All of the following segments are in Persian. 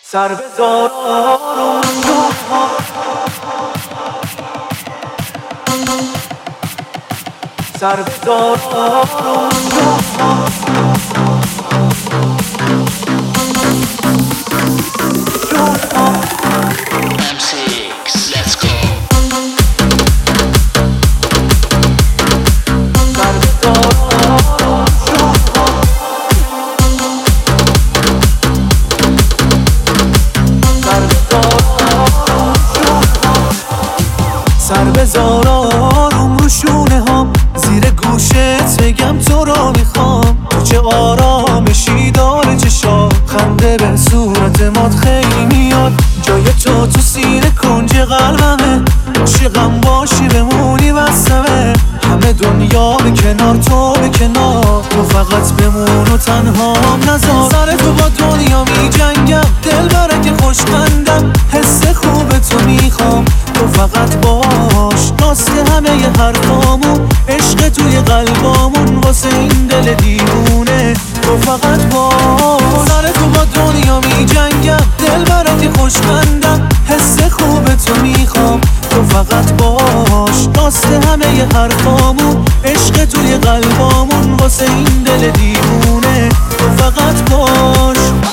سر بزار آروم جوها، سر بزار آروم جوها، جوها. M6, let's go. سر بزار آروم جوها، سر بزار آروم جوها، سر بزار آروم رو شونه هام، زیر گوشت بگم تو رو میخوام. تو چه آرامشی داره چشات، خنده به صورت مات خیلی میاد. جای تو سینه کنج قلبمه، عاشقم باشی بمونی بسمه. همه دنیا به کنار تو به کنار، تو فقط بمون و تنهام نذار. سر تو با دنیا می جنگم، دل برک خوشمندم، حس خوب تو میخوام. تو فقط باش راست همه ی حرفامون، عشق توی قلبامون واسه این دل دیوونه. تو فقط باش، سر تو با دنیا می جنگم، دل برک خوشمندم، حس خوب تو میخوام. تو فقط باش راست همه ی حرفامون، عشق توی قلبامون واسه این دل دیوونه. تو فقط باش.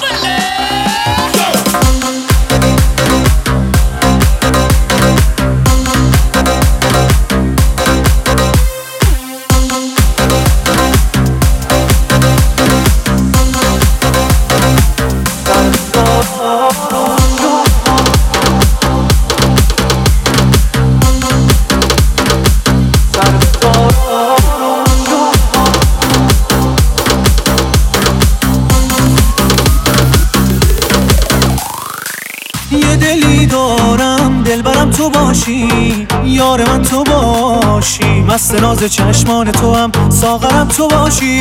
یه دلی دارم دلبرم تو باشی، یار من تو باشی، مست ناز چشمان تو هم ساغرم تو باشی.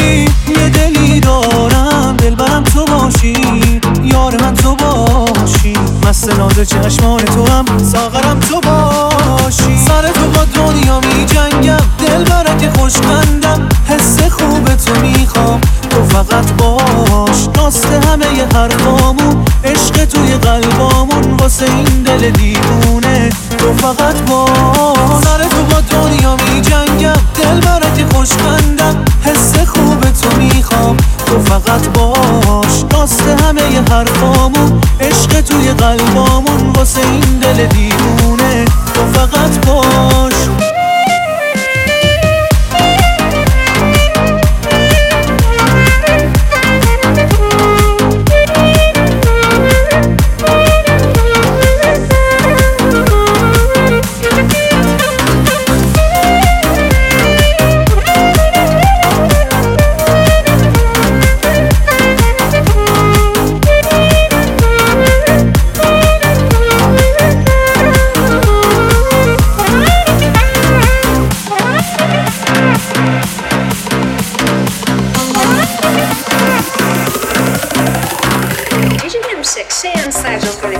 یه دلی دارم دلبرم تو باشی، یار من تو باشی، مست ناز چشمان تو هم ساغرم تو باشی. سر تو با دنیا می جنگم، دل برک خوشمندم، حس خوب تو میخوام. تو فقط باش راست همه ی حرفامون، عشق توی قلبامون واسه این دل دیوونه. تو فقط باش، سر تو با دنیا می جنگم، دل برک خوشمندم، حس خوب تو میخوام. تو فقط باش راست همه ی حرفامون، عشق توی قلبامون واسه این دل دیوونه. تو فقط باش. DJ M6 and Saddles for the